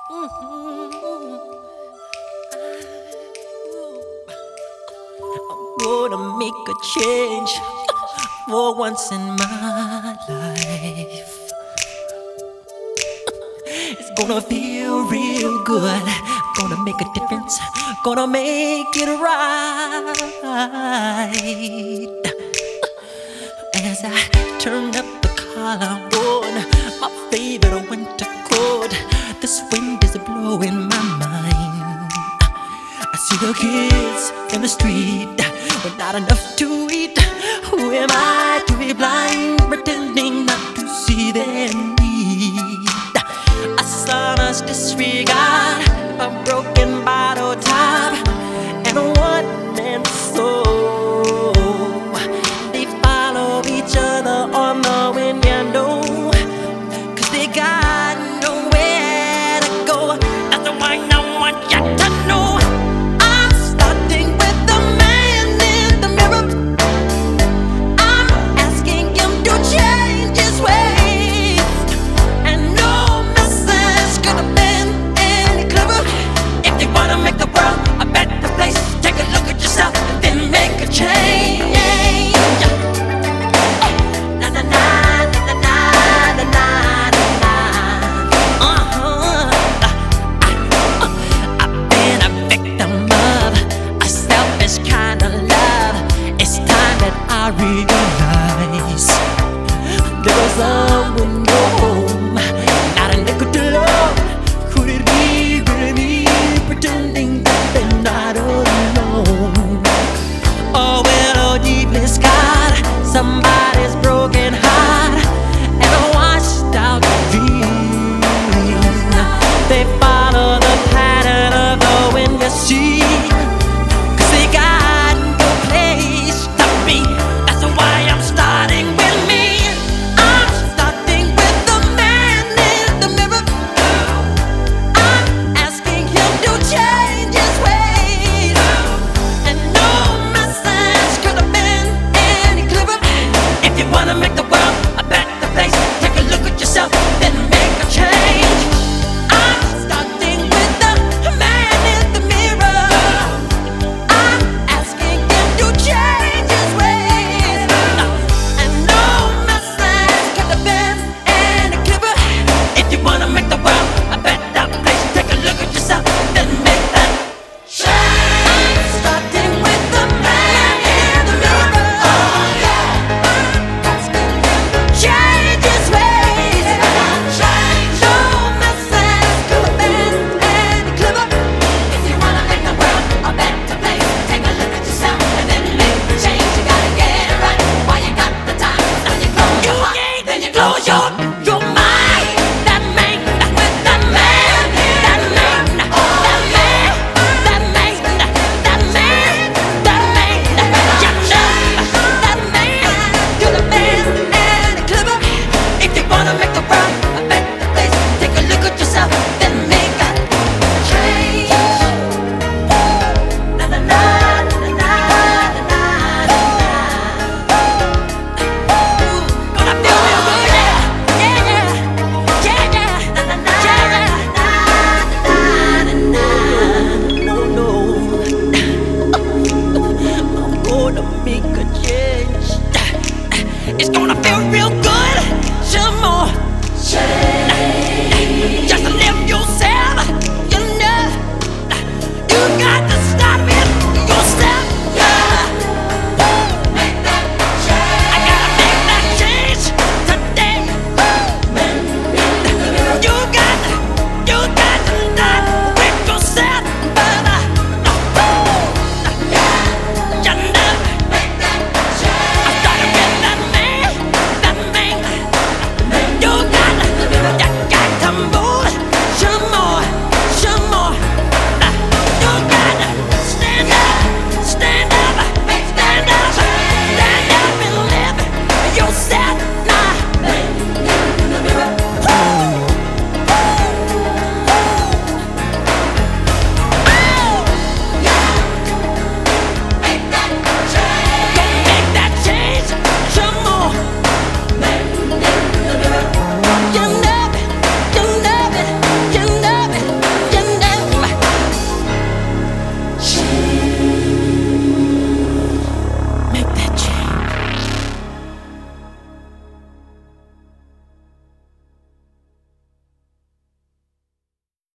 Mhm. I'm gonna make a change for once in my life. It's gonna feel real good. Gonna make a difference. Gonna make it right. As I turn up the collar on my favorite winter coat, this wind is blowing my mind. I see the kids in the street with not enough to eat. Who am I to be blind, pretending